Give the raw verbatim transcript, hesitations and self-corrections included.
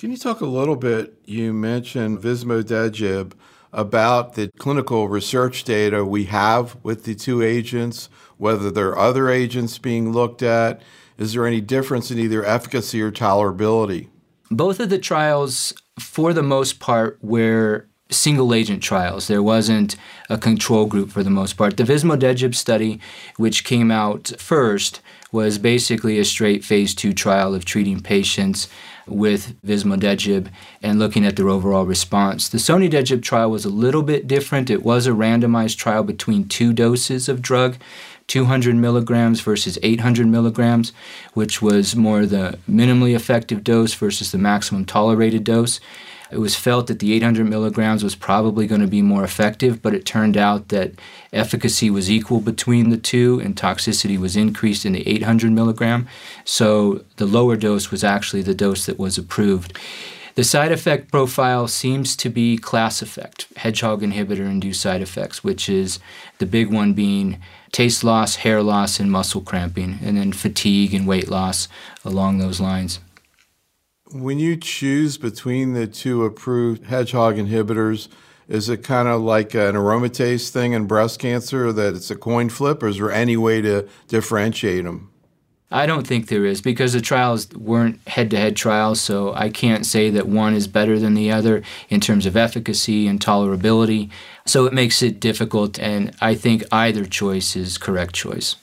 Can you talk a little bit, you mentioned vismodegib, about the clinical research data we have with the two agents, whether there are other agents being looked at? Is there any difference in either efficacy or tolerability? Both of the trials, for the most part, were single-agent trials. There wasn't a control group for the most part. The vismodegib study, which came out first, was basically a straight phase two trial of treating patients with vismodegib and looking at their overall response. The sonidegib trial was a little bit different. It was a randomized trial between two doses of drug, two hundred milligrams versus eight hundred milligrams, which was more the minimally effective dose versus the maximum tolerated dose. It was felt that the eight hundred milligrams was probably going to be more effective, but it turned out that efficacy was equal between the two and toxicity was increased in the eight hundred milligram. So the lower dose was actually the dose that was approved. The side effect profile seems to be class effect, hedgehog inhibitor-induced side effects, which is the big one being taste loss, hair loss, and muscle cramping, and then fatigue and weight loss along those lines. When you choose between the two approved hedgehog inhibitors, is it kind of like an aromatase thing in breast cancer, that it's a coin flip, or is there any way to differentiate them? I don't think there is, because the trials weren't head-to-head trials, so I can't say that one is better than the other in terms of efficacy and tolerability. So it makes it difficult, and I think either choice is correct choice.